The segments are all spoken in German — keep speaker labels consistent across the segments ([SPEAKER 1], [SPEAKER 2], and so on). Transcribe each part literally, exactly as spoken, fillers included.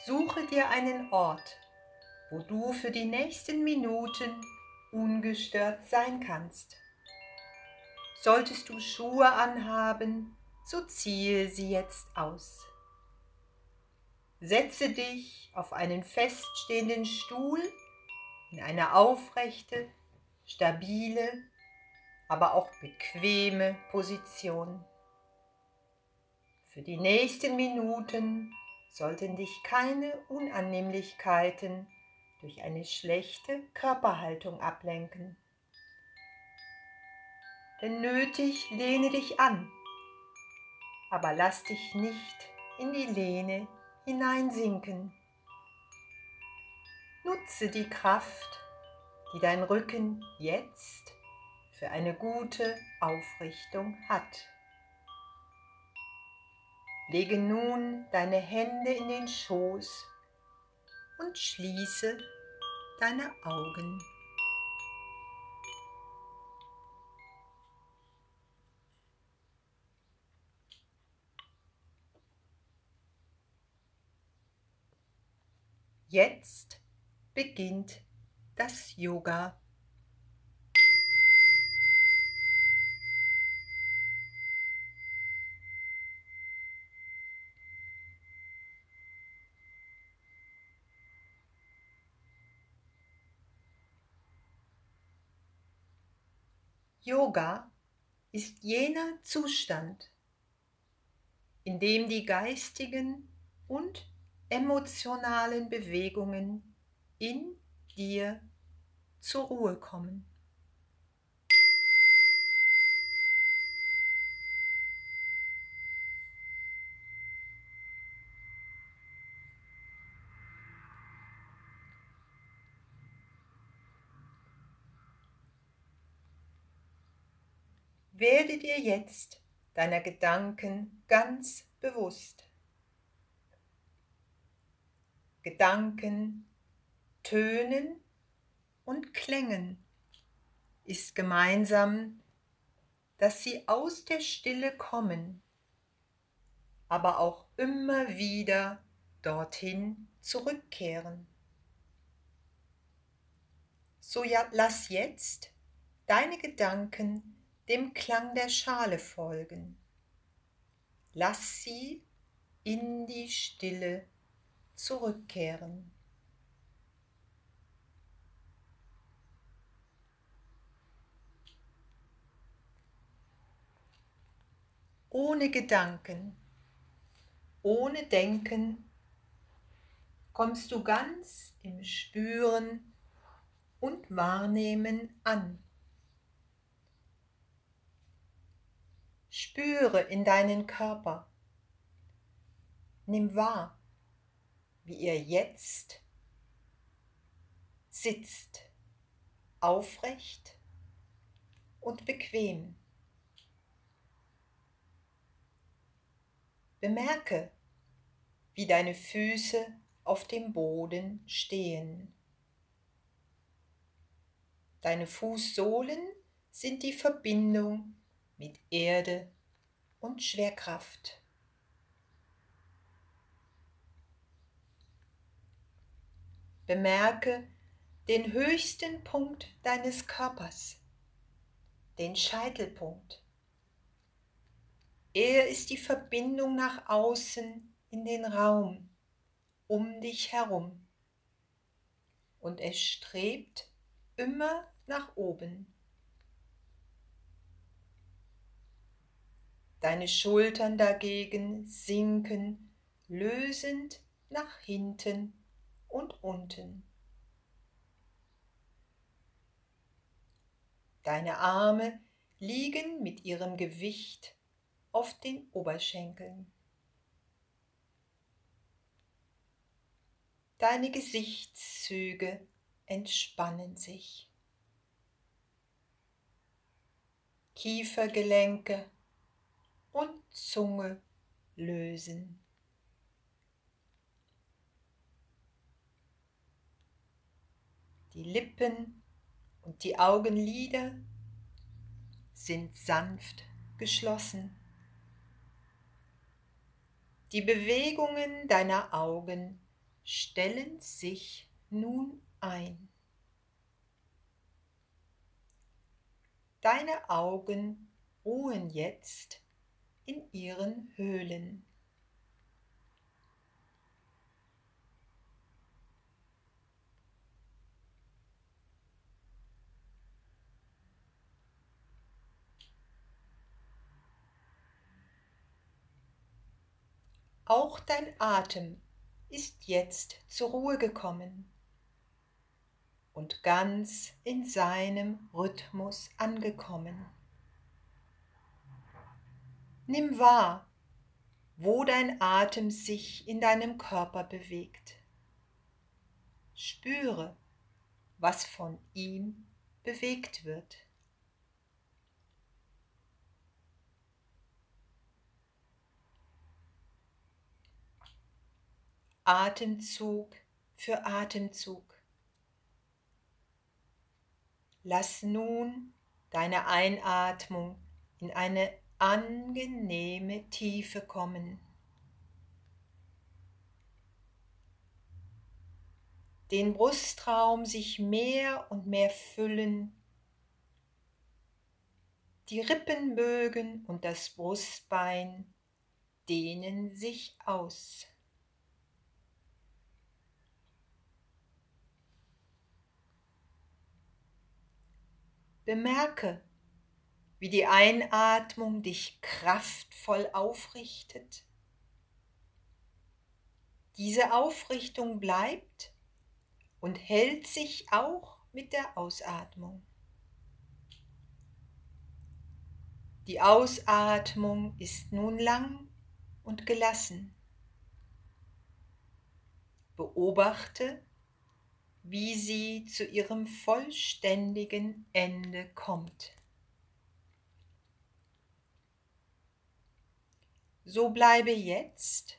[SPEAKER 1] Suche dir einen Ort, wo du für die nächsten Minuten ungestört sein kannst. Solltest du Schuhe anhaben, so ziehe sie jetzt aus. Setze dich auf einen feststehenden Stuhl in eine aufrechte, stabile, aber auch bequeme Position. Für die nächsten Minuten sollten dich keine Unannehmlichkeiten durch eine schlechte Körperhaltung ablenken. Wenn nötig, lehne dich an, aber lass dich nicht in die Lehne hineinsinken. Nutze die Kraft, die dein Rücken jetzt für eine gute Aufrichtung hat. Lege nun deine Hände in den Schoß und schließe deine Augen. Jetzt beginnt das Yoga. Yoga ist jener Zustand, in dem die geistigen und emotionalen Bewegungen in dir zur Ruhe kommen. Werde dir jetzt deiner Gedanken ganz bewusst. Gedanken, Tönen und Klängen ist gemeinsam, dass sie aus der Stille kommen, aber auch immer wieder dorthin zurückkehren. So ja, lass jetzt deine Gedanken dem Klang der Schale folgen. Lass sie in die Stille zurückkehren. Ohne Gedanken, ohne Denken kommst du ganz im Spüren und Wahrnehmen an. Spüre in deinen Körper. Nimm wahr, wie er jetzt sitzt, aufrecht und bequem. Bemerke, wie deine Füße auf dem Boden stehen. Deine Fußsohlen sind die Verbindung mit Erde und Schwerkraft. Bemerke den höchsten Punkt deines Körpers, den Scheitelpunkt. Er ist die Verbindung nach außen in den Raum um dich herum und es strebt immer nach oben. Deine Schultern dagegen sinken lösend nach hinten und unten. Deine Arme liegen mit ihrem Gewicht auf den Oberschenkeln. Deine Gesichtszüge entspannen sich. Kiefergelenke und Zunge lösen. Die Lippen und die Augenlider sind sanft geschlossen. Die Bewegungen deiner Augen stellen sich nun ein. Deine Augen ruhen jetzt in ihren Höhlen. Auch dein Atem ist jetzt zur Ruhe gekommen und ganz in seinem Rhythmus angekommen. Nimm wahr, wo dein Atem sich in deinem Körper bewegt. Spüre, was von ihm bewegt wird. Atemzug für Atemzug. Lass nun deine Einatmung in eine angenehme Tiefe kommen. Den Brustraum sich mehr und mehr füllen. Die Rippenbögen und das Brustbein dehnen sich aus. Bemerke, wie die Einatmung dich kraftvoll aufrichtet. Diese Aufrichtung bleibt und hält sich auch mit der Ausatmung. Die Ausatmung ist nun lang und gelassen. Beobachte, wie sie zu ihrem vollständigen Ende kommt. So bleibe jetzt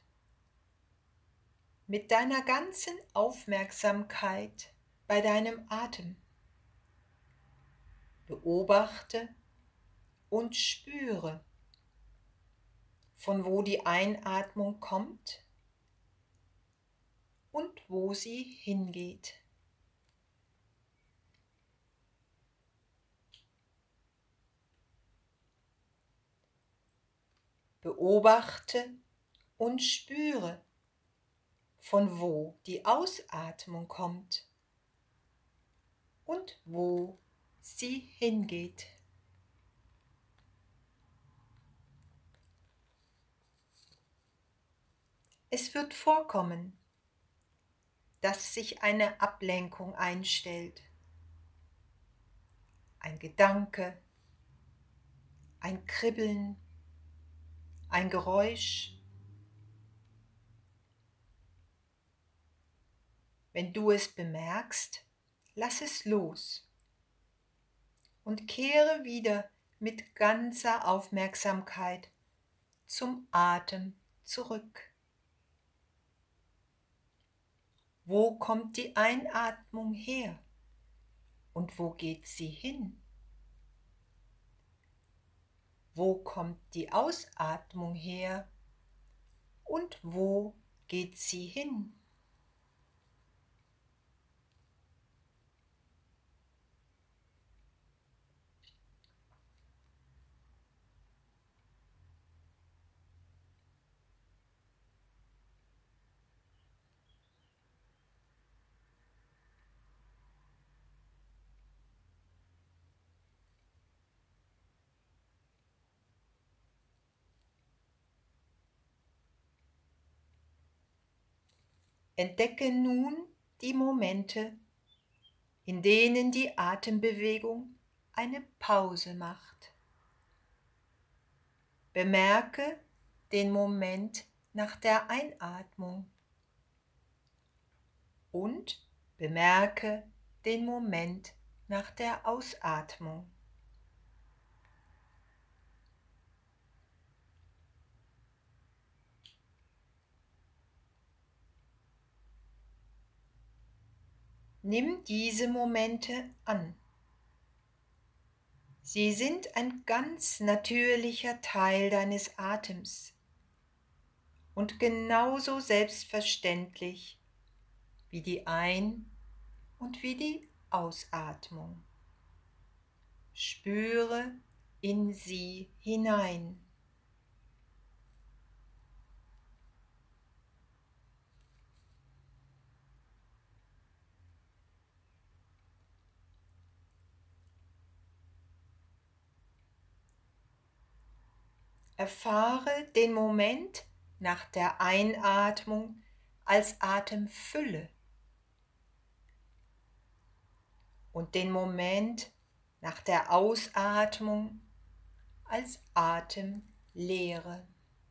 [SPEAKER 1] mit deiner ganzen Aufmerksamkeit bei deinem Atem. Beobachte und spüre, von wo die Einatmung kommt und wo sie hingeht. Beobachte und spüre, von wo die Ausatmung kommt und wo sie hingeht. Es wird vorkommen, dass sich eine Ablenkung einstellt. Ein Gedanke, ein Kribbeln, ein Geräusch. Wenn du es bemerkst, lass es los und kehre wieder mit ganzer Aufmerksamkeit zum Atem zurück. Wo kommt die Einatmung her und wo geht sie hin? Wo kommt die Ausatmung her und wo geht sie hin? Entdecke nun die Momente, in denen die Atembewegung eine Pause macht. Bemerke den Moment nach der Einatmung und bemerke den Moment nach der Ausatmung. Nimm diese Momente an. Sie sind ein ganz natürlicher Teil deines Atems und genauso selbstverständlich wie die Ein- und wie die Ausatmung. Spüre in sie hinein. Erfahre den Moment nach der Einatmung als Atemfülle und den Moment nach der Ausatmung als Atemleere.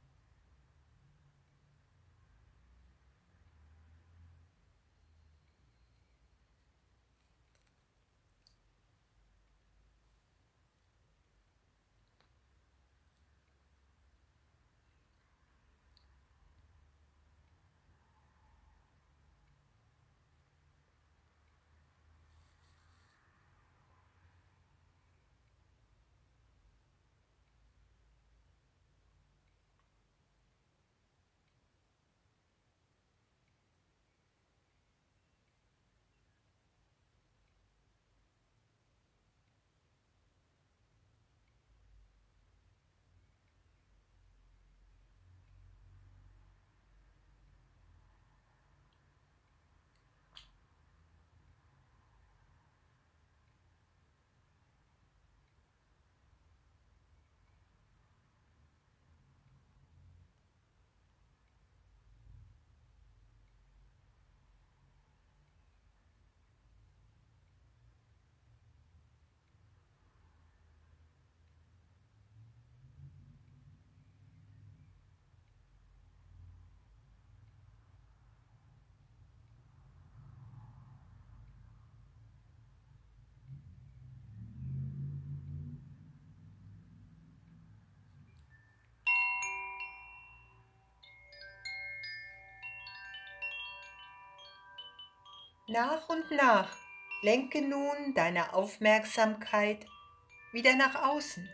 [SPEAKER 1] Nach und nach lenke nun deine Aufmerksamkeit wieder nach außen.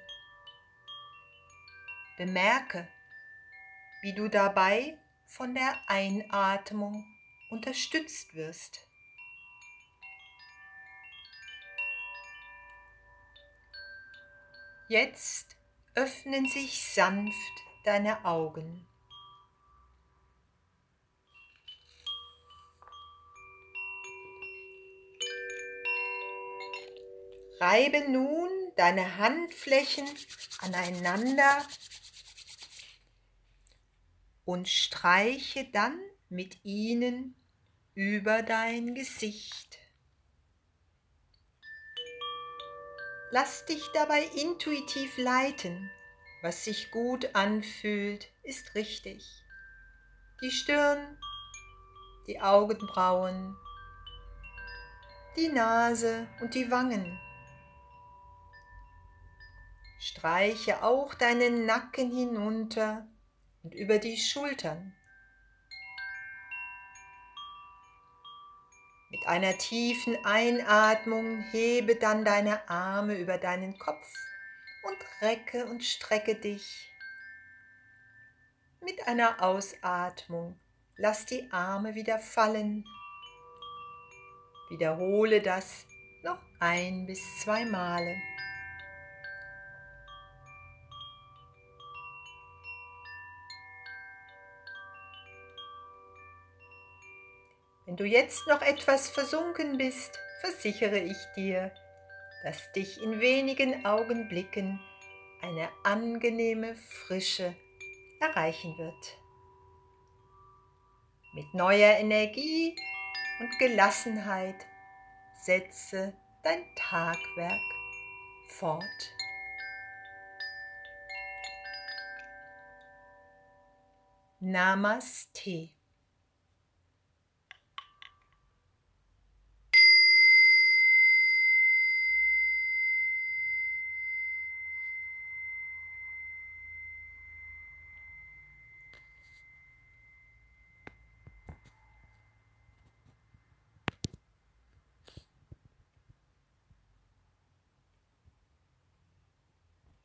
[SPEAKER 1] Bemerke, wie du dabei von der Einatmung unterstützt wirst. Jetzt öffnen sich sanft deine Augen. Reibe nun deine Handflächen aneinander und streiche dann mit ihnen über dein Gesicht. Lass dich dabei intuitiv leiten. Was sich gut anfühlt, ist richtig. Die Stirn, die Augenbrauen, die Nase und die Wangen. Streiche auch deinen Nacken hinunter und über die Schultern. Mit einer tiefen Einatmung hebe dann deine Arme über deinen Kopf und recke und strecke dich. Mit einer Ausatmung lass die Arme wieder fallen. Wiederhole das noch ein bis zwei Male. Wenn du jetzt noch etwas versunken bist, versichere ich dir, dass dich in wenigen Augenblicken eine angenehme Frische erreichen wird. Mit neuer Energie und Gelassenheit setze dein Tagwerk fort. Namaste.